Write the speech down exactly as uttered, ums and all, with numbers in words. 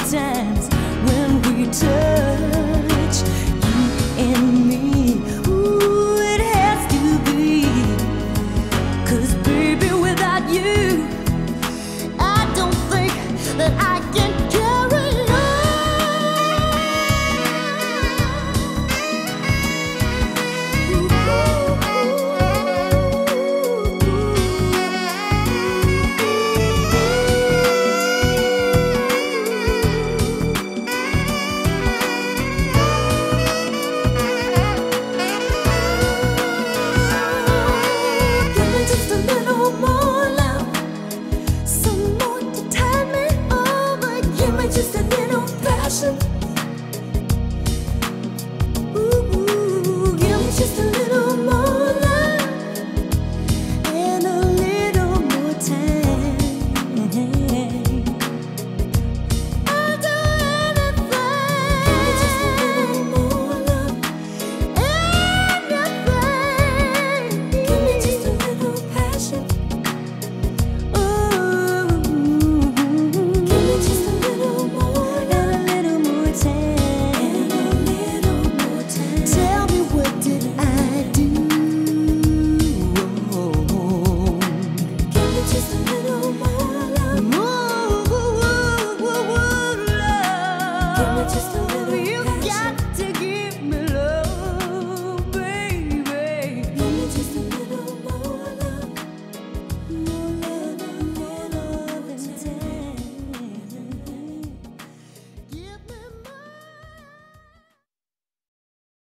times when we touch, you and me. Ooh, it has to be, 'cause baby, without you, I don't think that I can carry just a little passion. Ooh, give me just a little more love and a little more time. I'll do anything. Give me just a little more love and nothing. Give me just a little passion. Just